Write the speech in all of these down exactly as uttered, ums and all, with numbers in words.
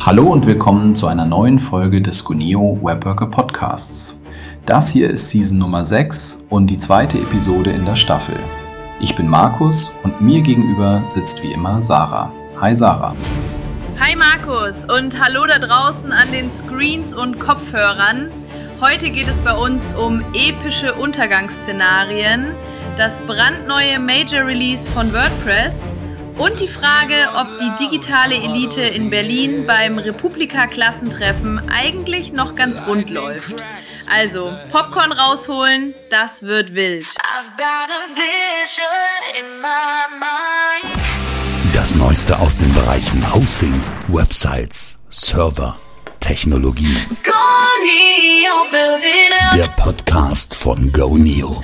Hallo und willkommen zu einer neuen Folge des Guneo Webworker Podcasts. Das hier ist Season Nummer sechs und die zweite Episode in der Staffel. Ich bin Markus und mir gegenüber sitzt wie immer Sarah. Hi Sarah. Hi Markus und hallo da draußen an den Screens und Kopfhörern. Heute geht es bei uns um epische Untergangsszenarien, das brandneue Major Release von WordPress und die Frage, ob die digitale Elite in Berlin beim Republika-Klassentreffen eigentlich noch ganz rund läuft. Also, Popcorn rausholen, das wird wild. Das Neueste aus den Bereichen Hosting, Websites, Server, Technologie. Der Podcast von Guneo.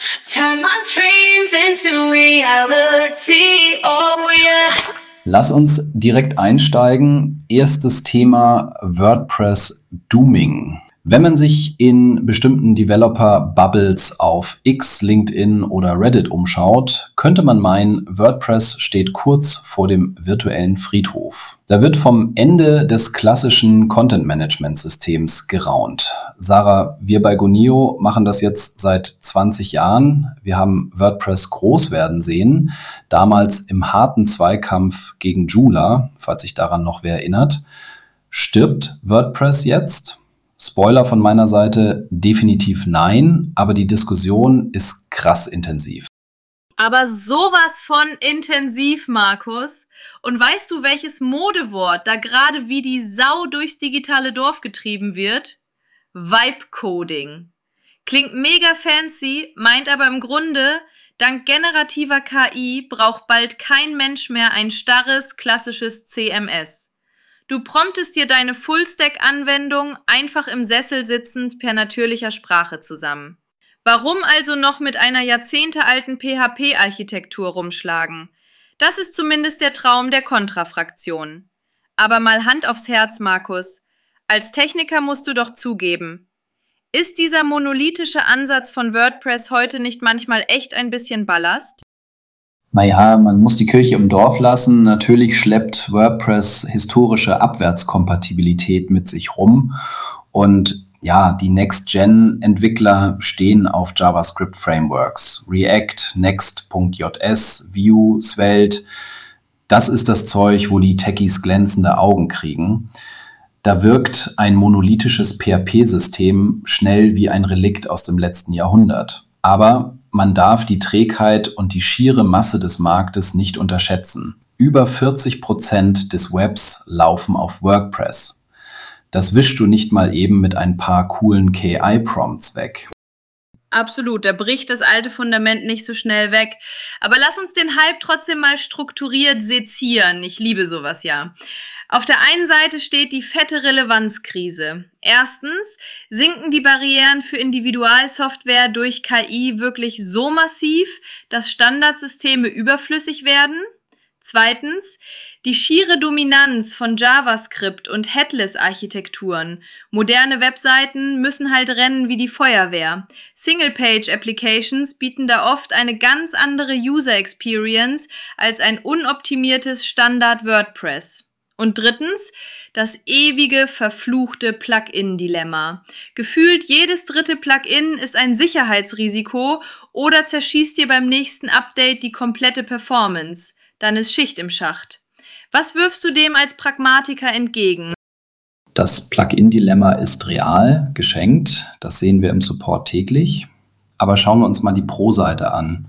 Lass uns direkt einsteigen. Erstes Thema: WordPress Dooming. Wenn man sich in bestimmten Developer-Bubbles auf X, LinkedIn oder Reddit umschaut, könnte man meinen, WordPress steht kurz vor dem virtuellen Friedhof. Da wird vom Ende des klassischen Content-Management-Systems geraunt. Sarah, wir bei Guneo machen das jetzt seit zwanzig Jahren. Wir haben WordPress groß werden sehen, damals im harten Zweikampf gegen Joomla, falls sich daran noch wer erinnert. Stirbt WordPress jetzt? Spoiler von meiner Seite, definitiv nein, aber die Diskussion ist krass intensiv. Aber sowas von intensiv, Markus. Und weißt du, welches Modewort da gerade wie die Sau durchs digitale Dorf getrieben wird? Vibe-Coding. Klingt mega fancy, meint aber im Grunde, dank generativer K I braucht bald kein Mensch mehr ein starres, klassisches C M S. Du promptest dir deine Full-Stack-Anwendung einfach im Sessel sitzend per natürlicher Sprache zusammen. Warum also noch mit einer jahrzehntealten P H P-Architektur rumschlagen? Das ist zumindest der Traum der Kontrafraktion. Aber mal Hand aufs Herz, Markus. Als Techniker musst du doch zugeben. Ist dieser monolithische Ansatz von WordPress heute nicht manchmal echt ein bisschen Ballast? Naja, man muss die Kirche im Dorf lassen. Natürlich schleppt WordPress historische Abwärtskompatibilität mit sich rum. Und ja, die Next-Gen-Entwickler stehen auf JavaScript-Frameworks. React, Next.js, Vue, Svelte. Das ist das Zeug, wo die Techies glänzende Augen kriegen. Da wirkt ein monolithisches P H P-System schnell wie ein Relikt aus dem letzten Jahrhundert. Aber man darf die Trägheit und die schiere Masse des Marktes nicht unterschätzen. Über vierzig Prozent des Webs laufen auf WordPress. Das wischst du nicht mal eben mit ein paar coolen K I-Prompts weg. Absolut, da bricht das alte Fundament nicht so schnell weg. Aber lass uns den Hype trotzdem mal strukturiert sezieren. Ich liebe sowas ja. Auf der einen Seite steht die fette Relevanzkrise. Erstens, sinken die Barrieren für Individualsoftware durch K I wirklich so massiv, dass Standardsysteme überflüssig werden? Zweitens, die schiere Dominanz von JavaScript und Headless-Architekturen. Moderne Webseiten müssen halt rennen wie die Feuerwehr. Single-Page-Applications bieten da oft eine ganz andere User-Experience als ein unoptimiertes Standard-WordPress. Und drittens, das ewige, verfluchte Plugin-Dilemma. Gefühlt jedes dritte Plugin ist ein Sicherheitsrisiko oder zerschießt dir beim nächsten Update die komplette Performance. Dann ist Schicht im Schacht. Was wirfst du dem als Pragmatiker entgegen? Das Plugin-Dilemma ist real, geschenkt. Das sehen wir im Support täglich. Aber schauen wir uns mal die Pro-Seite an.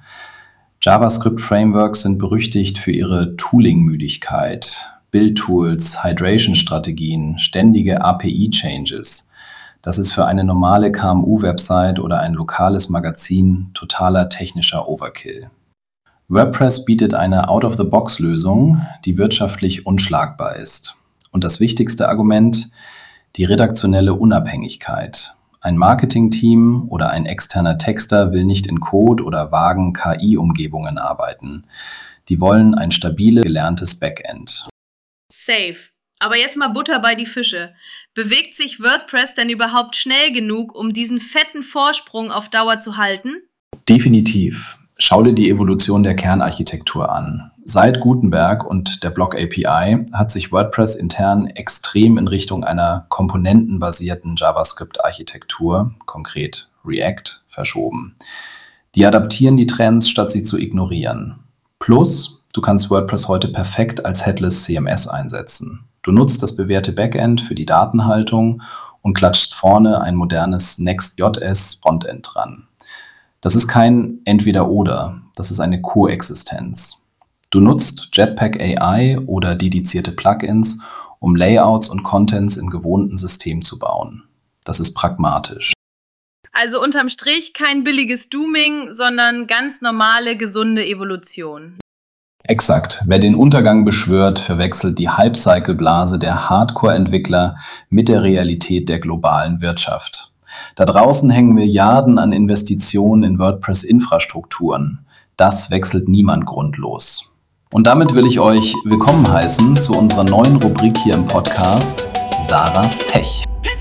JavaScript-Frameworks sind berüchtigt für ihre Tooling-Müdigkeit. Build-Tools, Hydration-Strategien, ständige A P I-Changes. Das ist für eine normale K M U-Website oder ein lokales Magazin totaler technischer Overkill. WordPress bietet eine Out-of-the-Box-Lösung, die wirtschaftlich unschlagbar ist. Und das wichtigste Argument: die redaktionelle Unabhängigkeit. Ein Marketing-Team oder ein externer Texter will nicht in Code oder vagen K I-Umgebungen arbeiten. Die wollen ein stabiles, gelerntes Backend. Safe. Aber jetzt mal Butter bei die Fische. Bewegt sich WordPress denn überhaupt schnell genug, um diesen fetten Vorsprung auf Dauer zu halten? Definitiv. Schau dir die Evolution der Kernarchitektur an. Seit Gutenberg und der Blog A P I hat sich WordPress intern extrem in Richtung einer komponentenbasierten JavaScript-Architektur, konkret React, verschoben. Die adaptieren die Trends, statt sie zu ignorieren. Plus, du kannst WordPress heute perfekt als Headless C M S einsetzen. Du nutzt das bewährte Backend für die Datenhaltung und klatscht vorne ein modernes Next.js-Frontend dran. Das ist kein Entweder-Oder, das ist eine Koexistenz. Du nutzt Jetpack A I oder dedizierte Plugins, um Layouts und Contents im gewohnten System zu bauen. Das ist pragmatisch. Also unterm Strich kein billiges Dooming, sondern ganz normale, gesunde Evolution. Exakt. Wer den Untergang beschwört, verwechselt die Hype-Cycle-Blase der Hardcore-Entwickler mit der Realität der globalen Wirtschaft. Da draußen hängen Milliarden an Investitionen in WordPress-Infrastrukturen. Das wechselt niemand grundlos. Und damit will ich euch willkommen heißen zu unserer neuen Rubrik hier im Podcast, Sarahs Tech.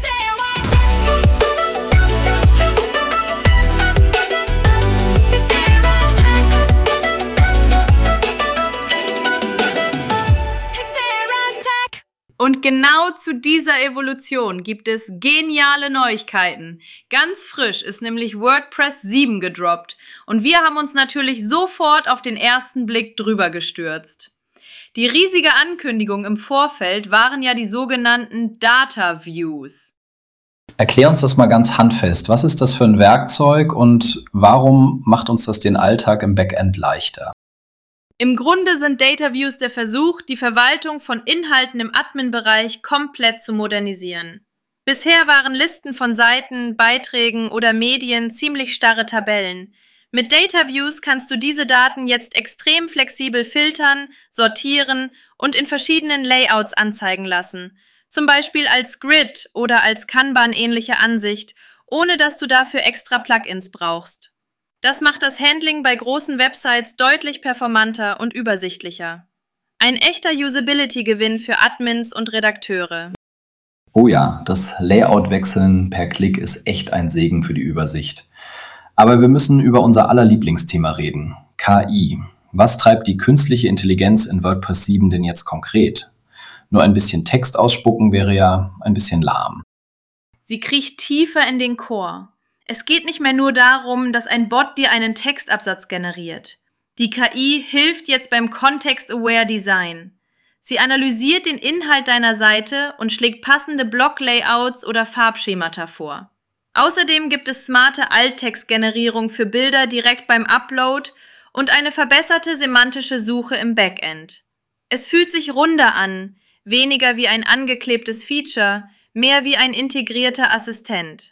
Und genau zu dieser Evolution gibt es geniale Neuigkeiten. Ganz frisch ist nämlich WordPress sieben gedroppt und wir haben uns natürlich sofort auf den ersten Blick drüber gestürzt. Die riesige Ankündigung im Vorfeld waren ja die sogenannten Data Views. Erklär uns das mal ganz handfest. Was ist das für ein Werkzeug und warum macht uns das den Alltag im Backend leichter? Im Grunde sind Data Views der Versuch, die Verwaltung von Inhalten im Admin-Bereich komplett zu modernisieren. Bisher waren Listen von Seiten, Beiträgen oder Medien ziemlich starre Tabellen. Mit Data Views kannst du diese Daten jetzt extrem flexibel filtern, sortieren und in verschiedenen Layouts anzeigen lassen. Zum Beispiel als Grid oder als Kanban-ähnliche Ansicht, ohne dass du dafür extra Plugins brauchst. Das macht das Handling bei großen Websites deutlich performanter und übersichtlicher. Ein echter Usability-Gewinn für Admins und Redakteure. Oh ja, das Layout-Wechseln per Klick ist echt ein Segen für die Übersicht. Aber wir müssen über unser aller Lieblingsthema reden, K I. Was treibt die künstliche Intelligenz in WordPress sieben denn jetzt konkret? Nur ein bisschen Text ausspucken wäre ja ein bisschen lahm. Sie kriecht tiefer in den Core. Es geht nicht mehr nur darum, dass ein Bot dir einen Textabsatz generiert. Die K I hilft jetzt beim Context-Aware Design. Sie analysiert den Inhalt deiner Seite und schlägt passende Block-Layouts oder Farbschemata vor. Außerdem gibt es smarte Alttextgenerierung für Bilder direkt beim Upload und eine verbesserte semantische Suche im Backend. Es fühlt sich runder an, weniger wie ein angeklebtes Feature, mehr wie ein integrierter Assistent.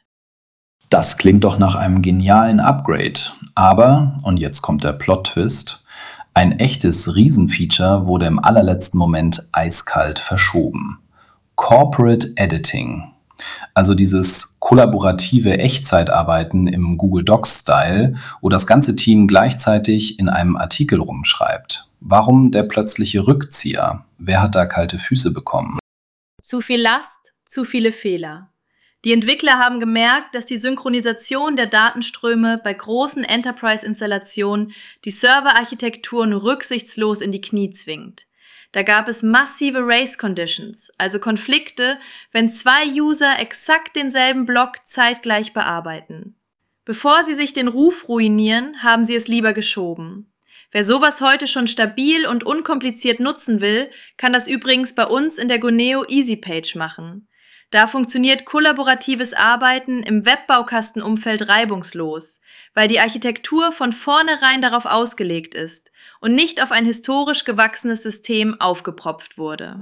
Das klingt doch nach einem genialen Upgrade. Aber, und jetzt kommt der Plot-Twist, ein echtes Riesenfeature wurde im allerletzten Moment eiskalt verschoben. Corporate Editing. Also dieses kollaborative Echtzeitarbeiten im Google Docs-Style, wo das ganze Team gleichzeitig in einem Artikel rumschreibt. Warum der plötzliche Rückzieher? Wer hat da kalte Füße bekommen? Zu viel Last, zu viele Fehler. Die Entwickler haben gemerkt, dass die Synchronisation der Datenströme bei großen Enterprise-Installationen die Serverarchitektur nur rücksichtslos in die Knie zwingt. Da gab es massive Race Conditions, also Konflikte, wenn zwei User exakt denselben Block zeitgleich bearbeiten. Bevor sie sich den Ruf ruinieren, haben sie es lieber geschoben. Wer sowas heute schon stabil und unkompliziert nutzen will, kann das übrigens bei uns in der Guneo EasyPage machen. Da funktioniert kollaboratives Arbeiten im Webbaukastenumfeld reibungslos, weil die Architektur von vornherein darauf ausgelegt ist und nicht auf ein historisch gewachsenes System aufgepropft wurde.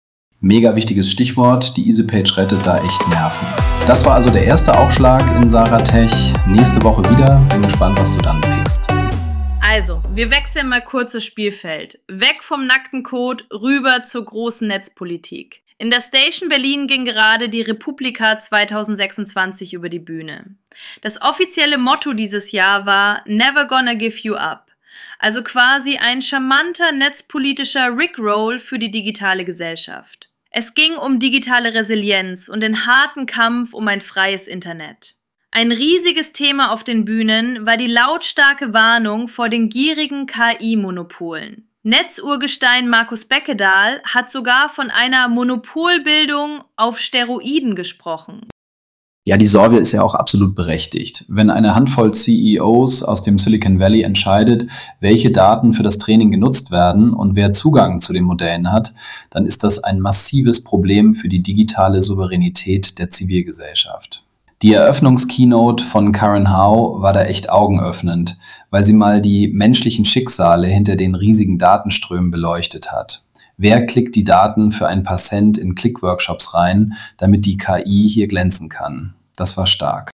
Mega wichtiges Stichwort, die EasyPage rettet da echt Nerven. Das war also der erste Aufschlag in Sarah Tech. Nächste Woche wieder, bin gespannt, was du dann pickst. Also, wir wechseln mal kurz das Spielfeld. Weg vom nackten Code, rüber zur großen Netzpolitik. In der Station Berlin ging gerade die Republika zwanzig sechsundzwanzig über die Bühne. Das offizielle Motto dieses Jahr war Never gonna give you up, also quasi ein charmanter netzpolitischer Rickroll für die digitale Gesellschaft. Es ging um digitale Resilienz und den harten Kampf um ein freies Internet. Ein riesiges Thema auf den Bühnen war die lautstarke Warnung vor den gierigen K I-Monopolen. Netzurgestein Markus Beckedahl hat sogar von einer Monopolbildung auf Steroiden gesprochen. Ja, die Sorge ist ja auch absolut berechtigt. Wenn eine Handvoll C E Os aus dem Silicon Valley entscheidet, welche Daten für das Training genutzt werden und wer Zugang zu den Modellen hat, dann ist das ein massives Problem für die digitale Souveränität der Zivilgesellschaft. Die Eröffnungskeynote von Karen Howe war da echt augenöffnend, weil sie mal die menschlichen Schicksale hinter den riesigen Datenströmen beleuchtet hat. Wer klickt die Daten für ein paar Cent in Click-Workshops rein, damit die K I hier glänzen kann? Das war stark.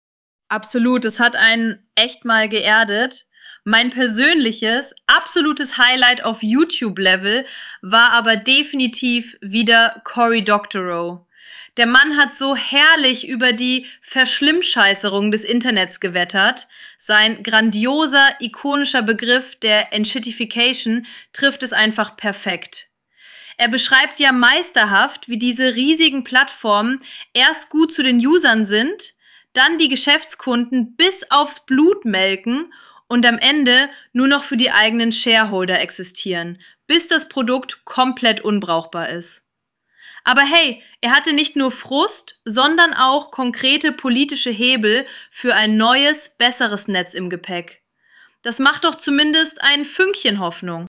Absolut, es hat einen echt mal geerdet. Mein persönliches, absolutes Highlight auf YouTube-Level war aber definitiv wieder Cory Doctorow. Der Mann hat so herrlich über die Verschlimmscheißerung des Internets gewettert. Sein grandioser, ikonischer Begriff der Entshittification trifft es einfach perfekt. Er beschreibt ja meisterhaft, wie diese riesigen Plattformen erst gut zu den Usern sind, dann die Geschäftskunden bis aufs Blut melken und am Ende nur noch für die eigenen Shareholder existieren, bis das Produkt komplett unbrauchbar ist. Aber hey, er hatte nicht nur Frust, sondern auch konkrete politische Hebel für ein neues, besseres Netz im Gepäck. Das macht doch zumindest ein Fünkchen Hoffnung.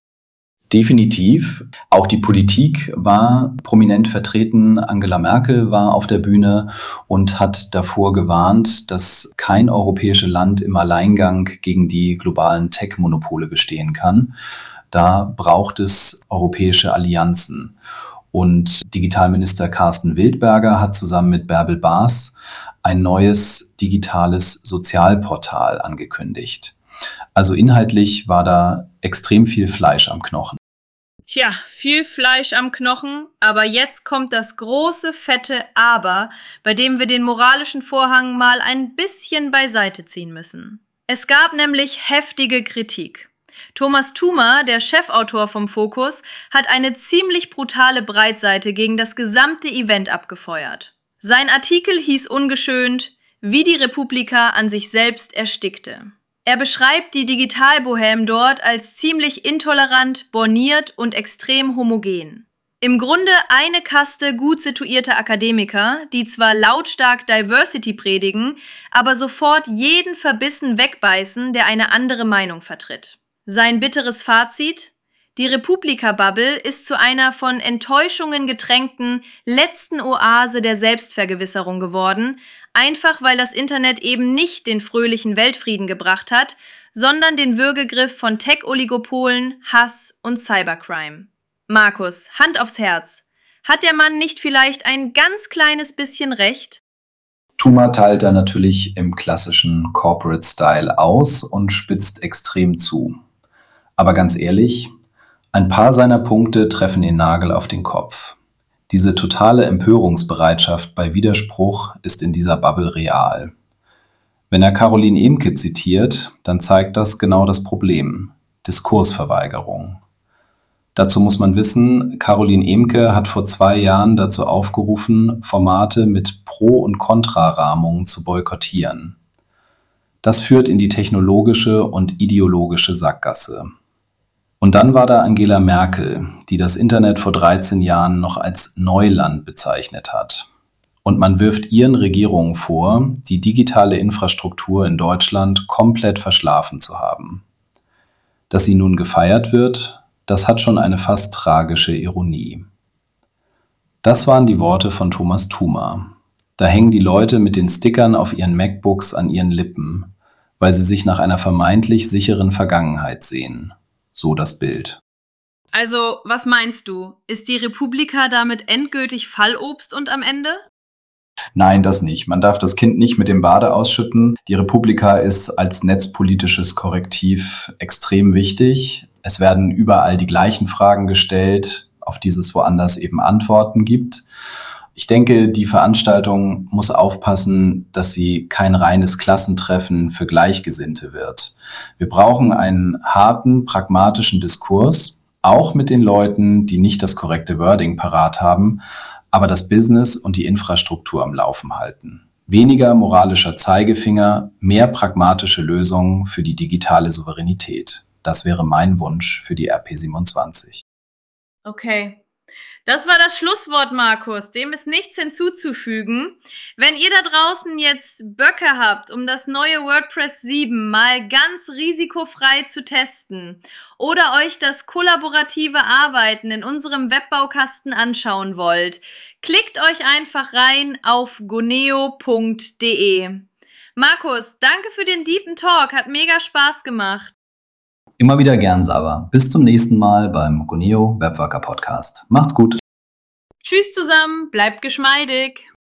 Definitiv. Auch die Politik war prominent vertreten. Angela Merkel war auf der Bühne und hat davor gewarnt, dass kein europäisches Land im Alleingang gegen die globalen Tech-Monopole bestehen kann. Da braucht es europäische Allianzen. Und Digitalminister Carsten Wildberger hat zusammen mit Bärbel Baas ein neues digitales Sozialportal angekündigt. Also inhaltlich war da extrem viel Fleisch am Knochen. Tja, viel Fleisch am Knochen, aber jetzt kommt das große, fette Aber, bei dem wir den moralischen Vorhang mal ein bisschen beiseite ziehen müssen. Es gab nämlich heftige Kritik. Thomas Thumer, der Chefautor vom Focus, hat eine ziemlich brutale Breitseite gegen das gesamte Event abgefeuert. Sein Artikel hieß ungeschönt, wie die Republika an sich selbst erstickte. Er beschreibt die Digitalbohème dort als ziemlich intolerant, borniert und extrem homogen. Im Grunde eine Kaste gut situierter Akademiker, die zwar lautstark Diversity predigen, aber sofort jeden verbissen wegbeißen, der eine andere Meinung vertritt. Sein bitteres Fazit: Die Republika-Bubble ist zu einer von Enttäuschungen getränkten letzten Oase der Selbstvergewisserung geworden, einfach weil das Internet eben nicht den fröhlichen Weltfrieden gebracht hat, sondern den Würgegriff von Tech-Oligopolen, Hass und Cybercrime. Markus, Hand aufs Herz. Hat der Mann nicht vielleicht ein ganz kleines bisschen recht? Thumer teilt da natürlich im klassischen Corporate-Style aus und spitzt extrem zu. Aber ganz ehrlich, ein paar seiner Punkte treffen den Nagel auf den Kopf. Diese totale Empörungsbereitschaft bei Widerspruch ist in dieser Bubble real. Wenn er Caroline Emke zitiert, dann zeigt das genau das Problem: Diskursverweigerung. Dazu muss man wissen, Caroline Emke hat vor zwei Jahren dazu aufgerufen, Formate mit Pro- und Kontrarahmungen zu boykottieren. Das führt in die technologische und ideologische Sackgasse. Und dann war da Angela Merkel, die das Internet vor dreizehn Jahren noch als Neuland bezeichnet hat. Und man wirft ihren Regierungen vor, die digitale Infrastruktur in Deutschland komplett verschlafen zu haben. Dass sie nun gefeiert wird, das hat schon eine fast tragische Ironie. Das waren die Worte von Thomas Thumer. Da hängen die Leute mit den Stickern auf ihren MacBooks an ihren Lippen, weil sie sich nach einer vermeintlich sicheren Vergangenheit sehen. So das Bild. Also, was meinst du? Ist die Republika damit endgültig Fallobst und am Ende? Nein, das nicht. Man darf das Kind nicht mit dem Bade ausschütten. Die Republika ist als netzpolitisches Korrektiv extrem wichtig. Es werden überall die gleichen Fragen gestellt, auf die es woanders eben Antworten gibt. Ich denke, die Veranstaltung muss aufpassen, dass sie kein reines Klassentreffen für Gleichgesinnte wird. Wir brauchen einen harten, pragmatischen Diskurs, auch mit den Leuten, die nicht das korrekte Wording parat haben, aber das Business und die Infrastruktur am Laufen halten. Weniger moralischer Zeigefinger, mehr pragmatische Lösungen für die digitale Souveränität. Das wäre mein Wunsch für die R P siebenundzwanzig. Okay. Das war das Schlusswort, Markus. Dem ist nichts hinzuzufügen. Wenn ihr da draußen jetzt Böcke habt, um das neue WordPress sieben mal ganz risikofrei zu testen oder euch das kollaborative Arbeiten in unserem Webbaukasten anschauen wollt, klickt euch einfach rein auf goneo punkt de. Markus, danke für den deepen Talk. Hat mega Spaß gemacht. Immer wieder gern, Sava. Bis zum nächsten Mal beim Goneo Webworker Podcast. Macht's gut. Tschüss zusammen, bleibt geschmeidig.